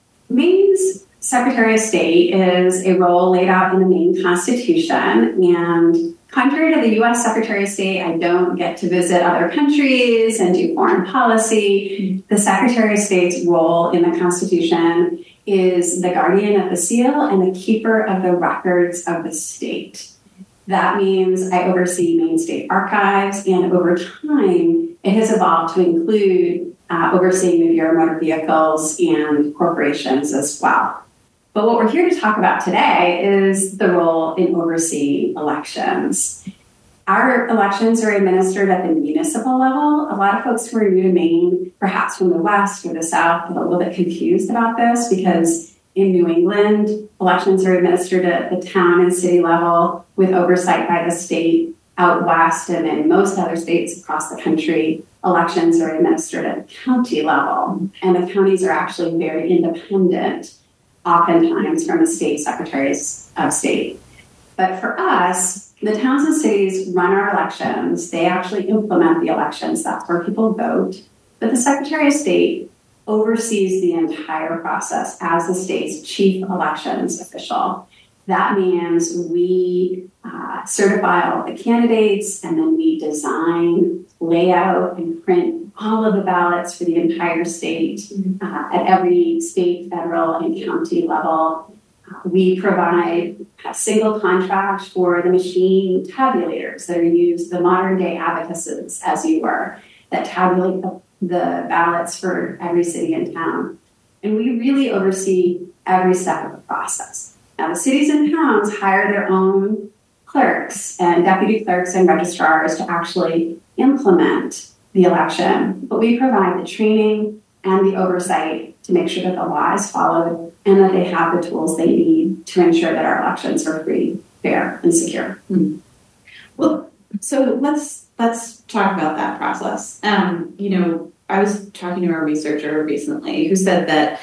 S6: Maine's Secretary of State is a role laid out in the Maine Constitution, and contrary to the U S Secretary of State, I don't get to visit other countries and do foreign policy. The Secretary of State's role in the Constitution is the guardian of the seal and the keeper of the records of the state. That means I oversee Maine State Archives, and over time, it has evolved to include uh, overseeing the Bureau of Motor Vehicles and corporations as well. But what we're here to talk about today is the role in overseeing elections. Our elections are administered at the municipal level. A lot of folks who are new to Maine, perhaps from the West or the South, get a little bit confused about this because in New England, elections are administered at the town and city level with oversight by the state. Out West and in most other states across the country, elections are administered at the county level. And the counties are actually very independent, oftentimes from the state secretaries of state. But for us, the towns and cities run our elections. They actually implement the elections. That's where people vote. But the Secretary of State oversees the entire process as the state's chief elections official. That means we uh, certify all the candidates, and then we design, lay out, and print all of the ballots for the entire state uh, at every state, federal, and county level. Uh, we provide a single contract for the machine tabulators that are used, the modern day abacuses, as you were, that tabulate the, the ballots for every city and town. And we really oversee every step of the process. Now, the cities and towns hire their own clerks and deputy clerks and registrars to actually implement the election, but we provide the training and the oversight to make sure that the law is followed and that they have the tools they need to ensure that our elections are free, fair, and secure.
S5: Mm-hmm. Well, so let's let's talk about that process. Um, you know, I was talking to a researcher recently who said that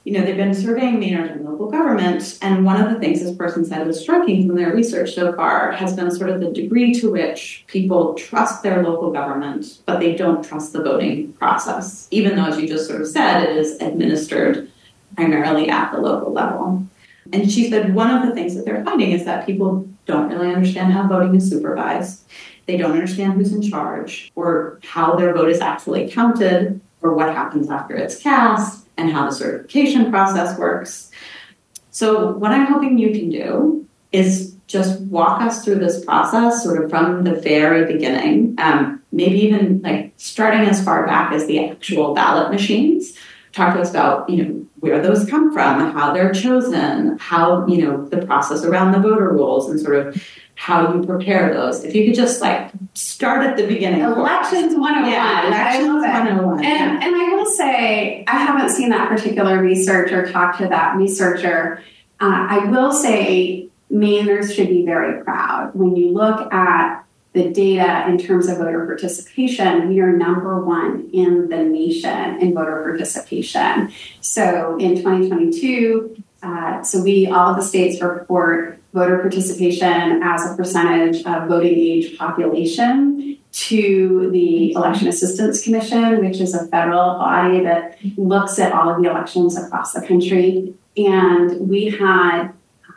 S5: you know, they've been surveying Maynard and local government, and one of the things this person said was striking from their research so far has been sort of the degree to which people trust their local government, but they don't trust the voting process, even though, as you just sort of said, it is administered primarily at the local level. And she said one of the things that they're finding is that people don't really understand how voting is supervised. They don't understand who's in charge or how their vote is actually counted or what happens after it's cast and how the certification process works. So what I'm hoping you can do is just walk us through this process sort of from the very beginning, um, maybe even like starting as far back as the actual ballot machines. Talk to us about, you know, where those come from, how they're chosen, how, you know, the process around the voter rolls and sort of how you prepare those. If you could just like start at the beginning.
S6: Elections one oh one.
S5: Yeah, Elections one oh one.
S6: And, yeah. and I will say, I haven't seen that particular research or talked to that researcher. Uh, I will say Mainers should be very proud. When you look at the data in terms of voter participation, we are number one in the nation in voter participation. So in twenty twenty-two, uh, so we, all of the states report voter participation as a percentage of voting age population to the Election Assistance Commission, which is a federal body that looks at all of the elections across the country. And we had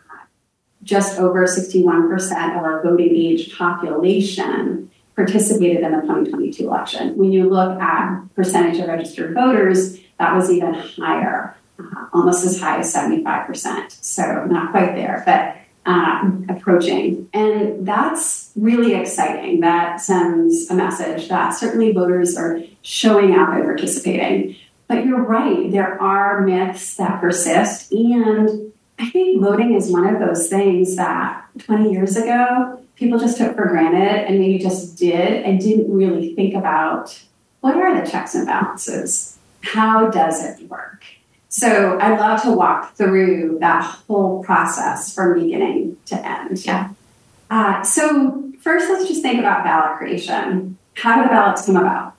S6: just over sixty-one percent of our voting age population participated in the twenty twenty-two election. When you look at percentage of registered voters, that was even higher, uh, almost as high as seventy-five percent. So not quite there, but um, approaching. And that's really exciting. That sends a message that certainly voters are showing up and participating. But you're right, there are myths that persist, and I think voting is one of those things that twenty years ago, people just took for granted and maybe just did and didn't really think about what are the checks and balances? How does it work? So I'd love to walk through that whole process from beginning to end.
S5: Yeah.
S6: Uh, so first, let's just think about ballot creation. How do the ballots come about?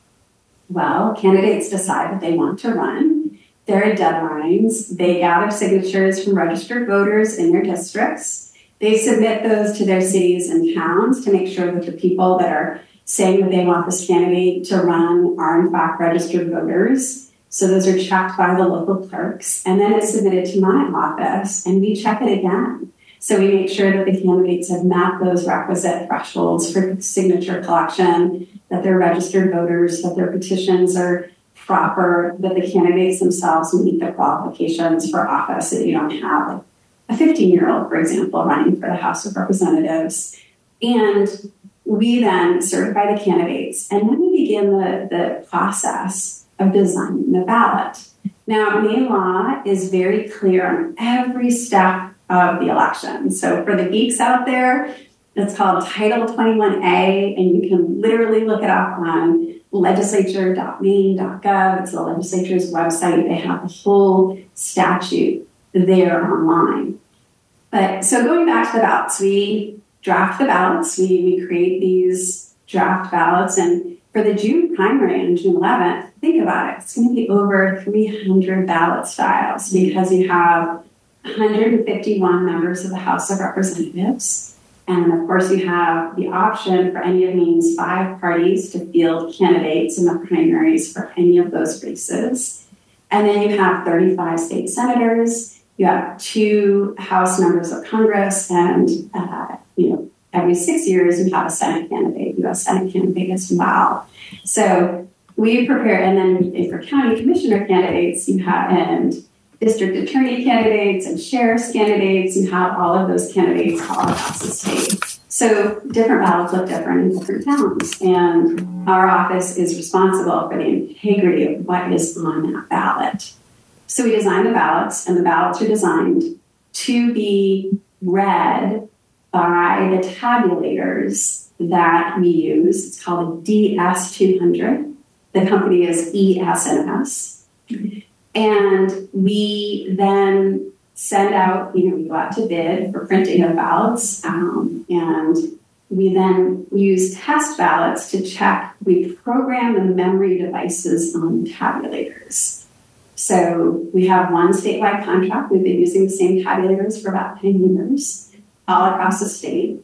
S6: Well, candidates decide that they want to run. There are deadlines. They gather signatures from registered voters in their districts. They submit those to their cities and towns to make sure that the people that are saying that they want this candidate to run are in fact registered voters. So those are checked by the local clerks. And then it's submitted to my office and we check it again. So we make sure that the candidates have met those requisite thresholds for signature collection, that they're registered voters, that their petitions are proper, that the candidates themselves meet the qualifications for office, that you don't have like a fifteen-year-old, for example, running for the House of Representatives. And we then certify the candidates, and then we begin the, the process of designing the ballot. Now, Maine law is very clear on every step of the election. So for the geeks out there, it's called Title twenty-one A, and you can literally look it up on legislature dot maine dot gov. It's the legislature's website. They have the whole statute there online. But so going back to the ballots, we draft the ballots. We, we create these draft ballots. And for the June primary on June eleventh, think about it. It's going to be over three hundred ballot styles because you have one hundred fifty-one members of the House of Representatives. And of course, you have the option for any of Maine's five parties to field candidates in the primaries for any of those races. And then you have thirty-five state senators. You have two House members of Congress. And, uh, you know, every six years, you have a Senate candidate, U S Senate candidate as well. So we prepare. And then for county commissioner candidates, you have, and district attorney candidates and sheriff's candidates, you have all of those candidates all across the state. So different ballots look different in different towns. And our office is responsible for the integrity of what is on that ballot. So we design the ballots, and the ballots are designed to be read by the tabulators that we use. It's called a D S two hundred. The company is E S N S. And we then send out, you know, we go out to bid for printing of ballots. Um, and we then use test ballots to check. We program the memory devices on the tabulators. So we have one statewide contract. We've been using the same tabulators for about ten years all across the state.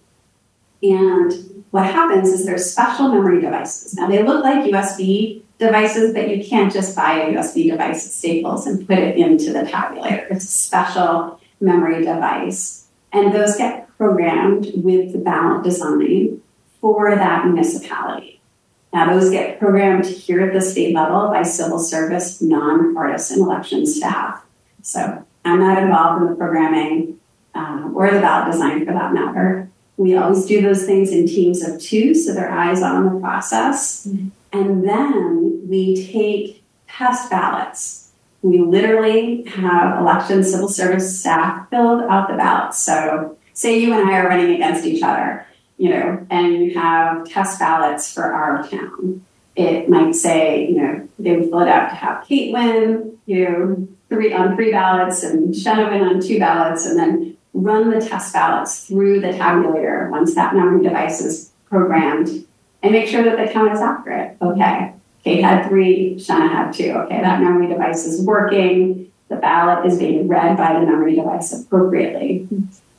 S6: And what happens is there's special memory devices. Now, they look like U S B devices, but you can't just buy a U S B device at Staples and put it into the tabulator. It's a special memory device. And those get programmed with the ballot design for that municipality. Now, those get programmed here at the state level by civil service, nonpartisan election staff. So I'm not involved in the programming uh, or the ballot design for that matter. We always do those things in teams of two, so they're eyes on the process. Mm-hmm. And then we take test ballots. We literally have election civil service staff build out the ballots. So say you and I are running against each other, you know, and you have test ballots for our town. It might say, you know, they would fill it out to have Kate win, you know, three on three ballots and Shenna win on two ballots, and then run the test ballots through the tabulator once that memory device is programmed and make sure that the count is accurate. Okay, Kate had three, Shenna had two. Okay, that memory device is working. The ballot is being read by the memory device appropriately.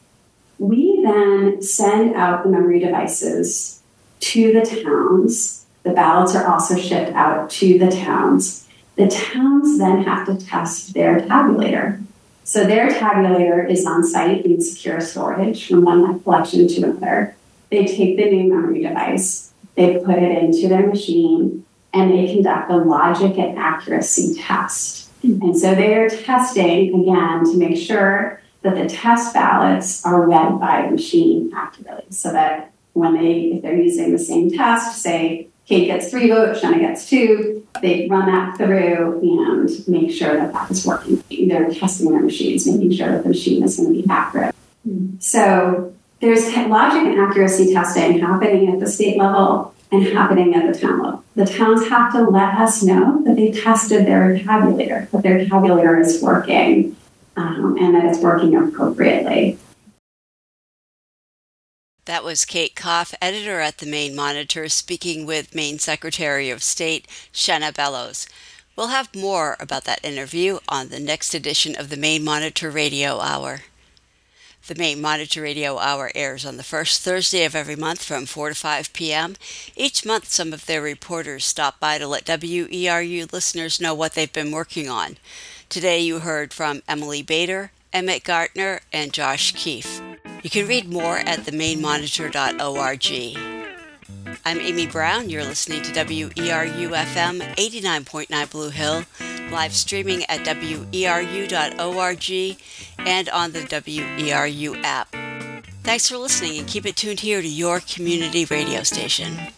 S6: We then send out the memory devices to the towns. The ballots are also shipped out to the towns. The towns then have to test their tabulator. So their tabulator is on site in secure storage from one collection to another. They take the new memory device, they put it into their machine, and they conduct a logic and accuracy test. And so they are testing, again, to make sure that the test ballots are read by the machine accurately, so that when they, if they're using the same test, say Kate gets three votes, Shenna gets two, they run that through and make sure that that is working. They're testing their machines, making sure that the machine is going to be accurate. Mm-hmm. So there's logic and accuracy testing happening at the state level and happening at the town level. The towns have to let us know that they tested their tabulator, that their tabulator is working, um, and that it's working appropriately.
S1: That was Kate Koff, editor at the Maine Monitor, speaking with Maine Secretary of State Shenna Bellows. We'll have more about that interview on the next edition of the Maine Monitor Radio Hour. The Maine Monitor Radio Hour airs on the first Thursday of every month from four to five p.m. Each month, some of their reporters stop by to let W E R U listeners know what they've been working on. Today you heard from Emily Bader, Emmett Gartner, and Josh Keefe. You can read more at the maine monitor dot org. I'm Amy Brown. You're listening to W E R U F M eighty-nine point nine Blue Hill, live streaming at W E R U dot org and on the W E R U app. Thanks for listening, and keep it tuned here to your community radio station.